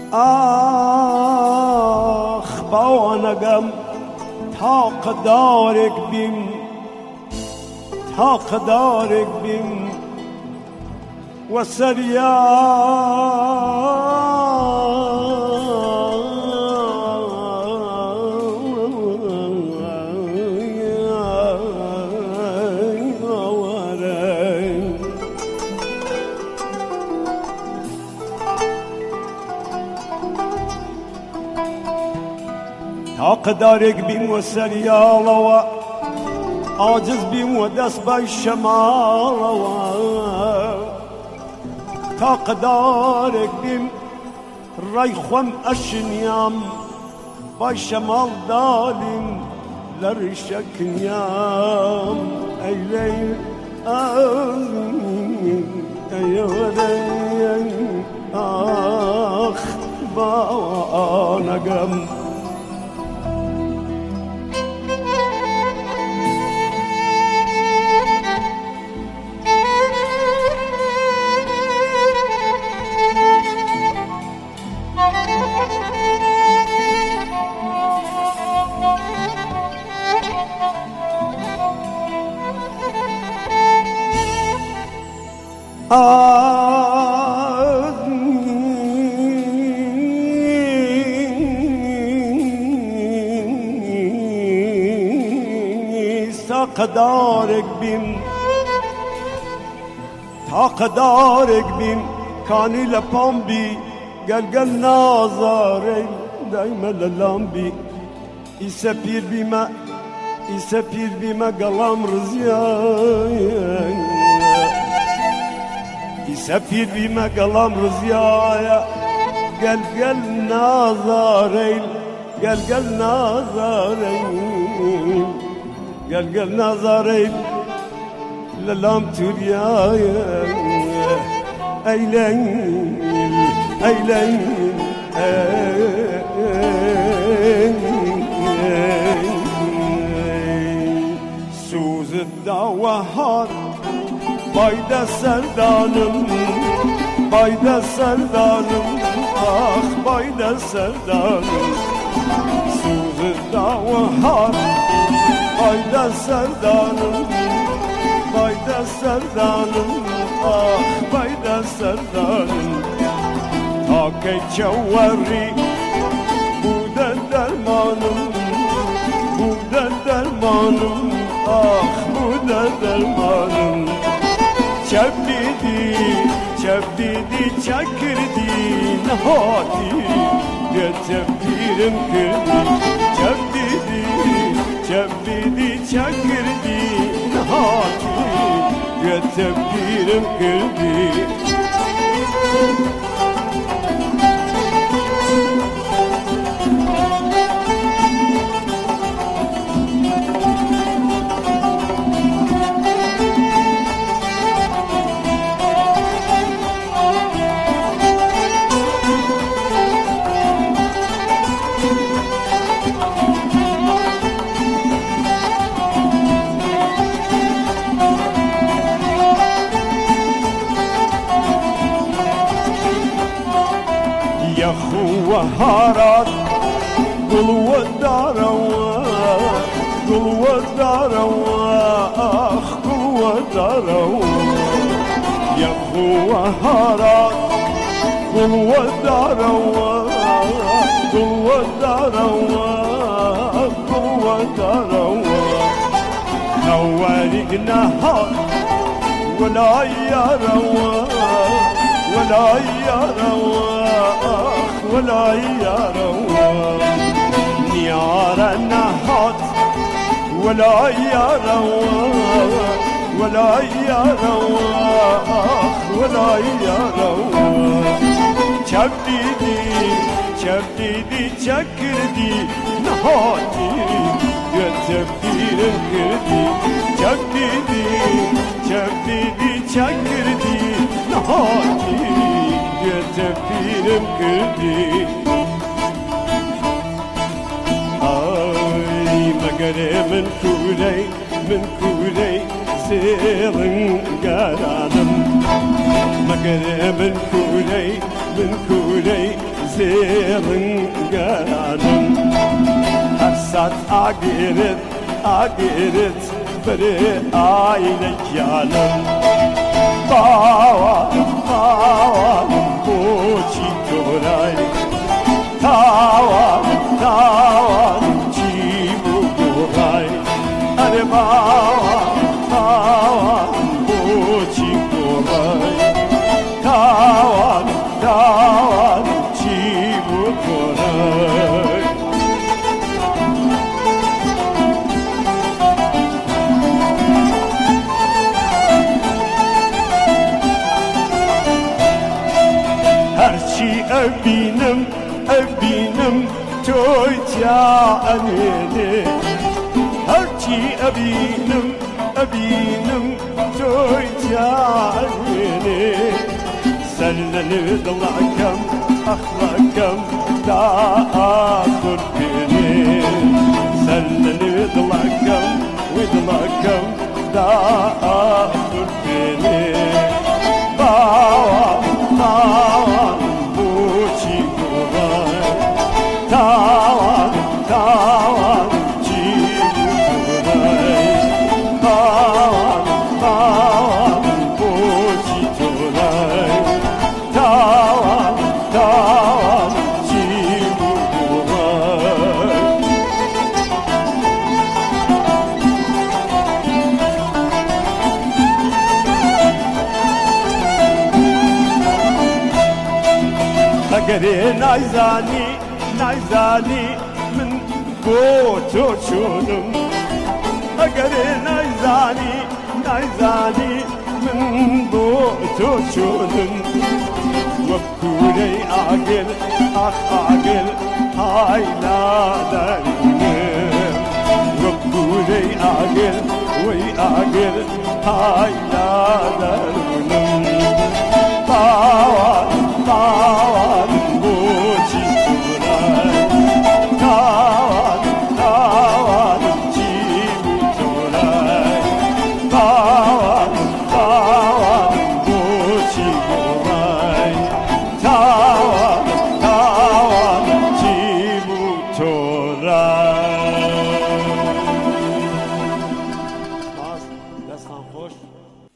آخ بانگم طاق دارک بیم طاق دارک بیم و طاق دارک بیم و سریال و عاجز بیم و دست بای شمال و طاق دارک بیم رای خوم اشنیام بای شمال دالیم لرشکنیام ای لیل ای ودین آخ بانگم طاق دارک بیم طاق دارک بیم کانی لپام بی گل گل نازاره دایم للام بی ای سپیر بیمه گلام رزیای ای سپیر بیمه گلام رزیای گل گل نازاره گل گل نازاره گل گل نازاره للام توریای ای لیل ای لیل سوز داوهار باید سردانم باید سردانم آخ باید سردانم سوز داوهار باید سردانم باید سردانم آخ باید سردانم تا که چواری بوده درمانم بوده درمانم آخ بوده درمانم چپ دیدی چکردی نهاتی گته پیرم کردی چپ دیدی چکردی نهاتی گته پیرم کردی وهارات قلوة داروا قلوة داروا أخ قلوة داروا يا خو وهارات قلوة داروا قلوة داروا قلوة داروا خوارق نهار ولا يروا ولا يروا ولا يروا نيار النهات ولا يروا ولا يروا ولا يروا çabdidi çakırdi nahati götebdirim kırdi çabdidi çakırdi nahati götebdirim kırdi ay magare min kuley serin garanım magare min kuley زيرن قالن هرسات عقرت بري آيلك يالن باوان بوچي توراي تاوان جيبو توراي اره باوان بوچي توراي تاوان جيبو توراي هرچی ابینم توی جانیه هرچی ابینم توی جانیه سلنی دلکم اخلاقم دا آخر بینی سلنی دلکم و دلکم دا آخر بینی باوان بوچی گوهای تاوان جیبو گوهای باوان بوچی گوهای تاوان جیبو گوهای اگر نایزانی من بو تو چونم اگر نایزانی من بو تو چونم وکوری عاقل عاقل های نادریم وکوری عاقل های